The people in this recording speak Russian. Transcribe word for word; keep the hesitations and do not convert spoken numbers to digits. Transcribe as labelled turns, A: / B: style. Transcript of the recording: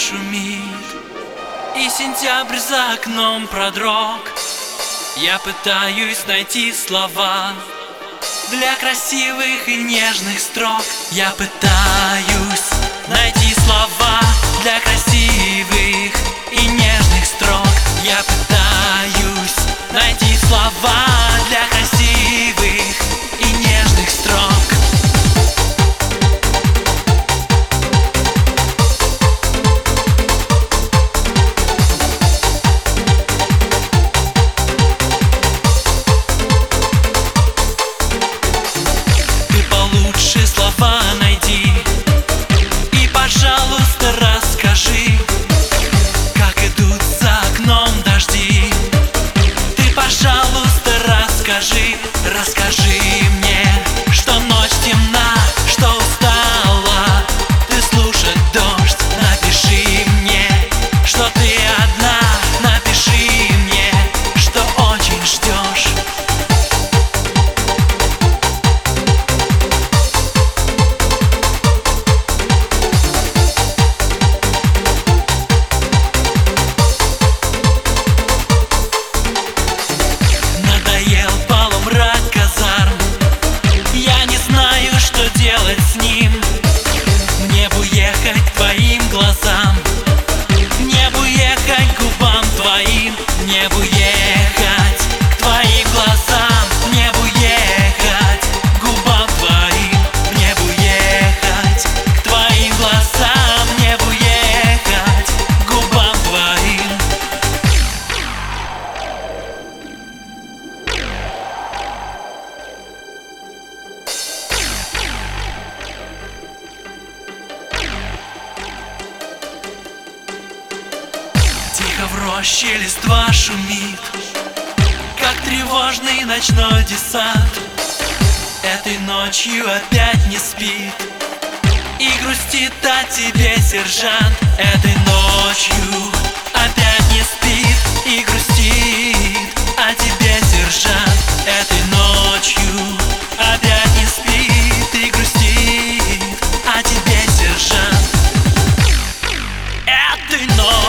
A: шумит, и сентябрь за окном продрог. Я пытаюсь найти слова для красивых и нежных строк. Я пытаюсь найти слова для красивых и нежных строк. Я пытаюсь найти слова для красивых и нежных строк. Слова найди и, пожалуйста, расскажи, как идут за окном дожди. Ты, пожалуйста, расскажи, расскажи мне, что ночь темна, что устала ты слушать дождь. Напиши мне, что ты одна, напиши мне, что очень ждешь. Делать с ним. Мне бы ехать к твоим глазам, мне бы ехать к губам твоим, мне бы ехать к твоим глазам, мне бы ехать к губам твоим, мне бы ехать к твоим глазам, мне бы ехать к губам твоим. Тихо в роще листва шумит, как тревожный ночной десант. Этой ночью опять не спит и грустит о тебе сержант. Этой ночью опять не спит и грустит о тебе сержант. Этой ночью опять не спит и грустит о тебе сержант. Этой ночью